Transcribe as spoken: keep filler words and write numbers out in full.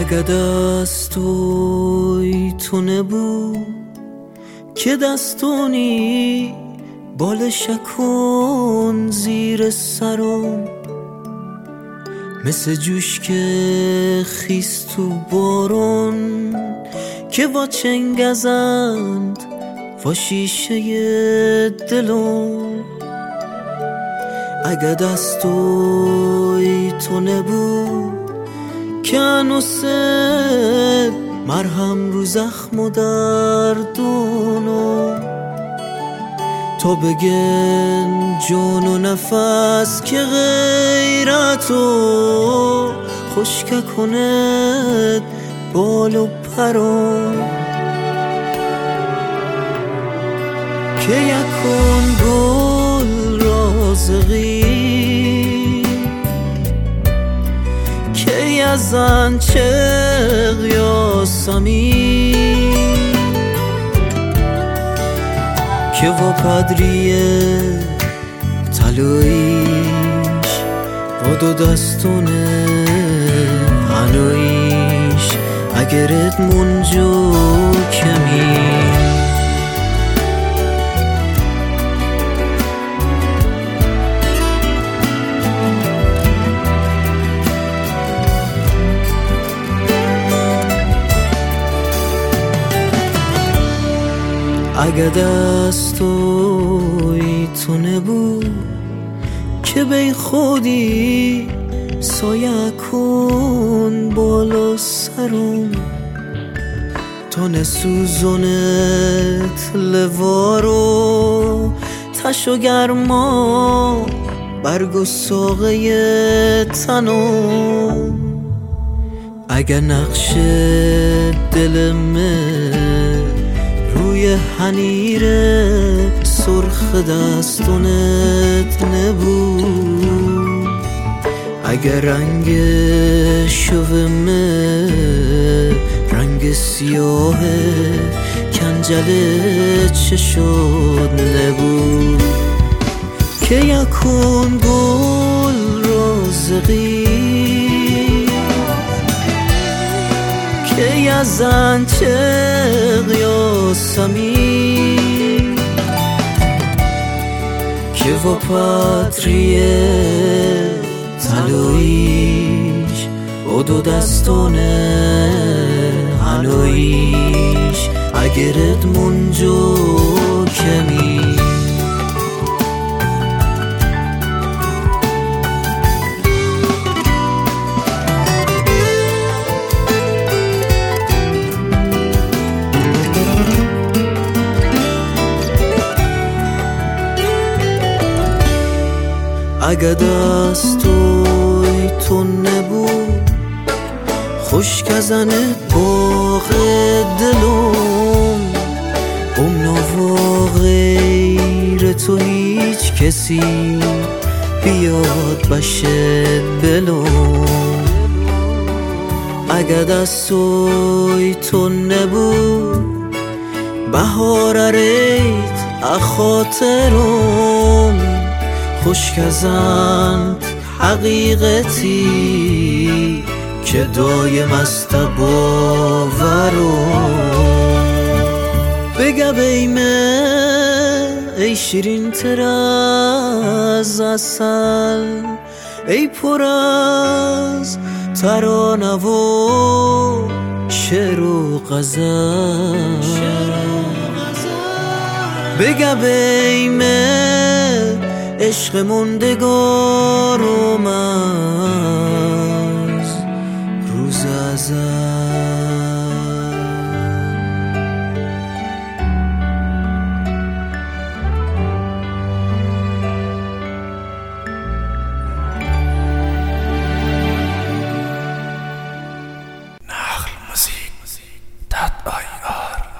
اگه دستوی تو نبود که دستونی بال شکن زیر سرم، مثل جوش که خیست تو بارون که وا چنگزند وا شیشه دلم. اگه دستوی تو نبود که انوست مرهم رو زخم و دردونو، تا بگن جون و نفس که غیرتو خشک کند بال و پرم، که یکون گل رازقی که یزن چغ یاسمی، که و پدریه تلویش و دو دستونه هنویش اگرت منجو کمی. اگه دستوی تو نبود که بی خودی سایه کن بالا سرم، تا نسوزونت لوارو تش و گرما برگ و ساقه تنم. اگه نقش دلمه روی حنیر سرخ دستونت نبود، اگر رنگ شومه رنگ سیاه کنجل چشود نبود، که یکون گل رازقی که یزن چغ یاسمی، که و پاتریه تلویش و دو دستونه هنویش اگرت منجو کمی. اگه دستوی تو نبود خشک ازنت باغ دلم، امنا و غیر تو هیچ کسی بیاد بشه بلم. اگه دستوی تو نبود بهار ریت اخاطرم، خشک ازند حقیقتی که دایم است باورم. بگه بیمه ای شیرین تر از عسل، ای پر از ترانه و شعر و غزل. بگه بیمه عشق موندگار و من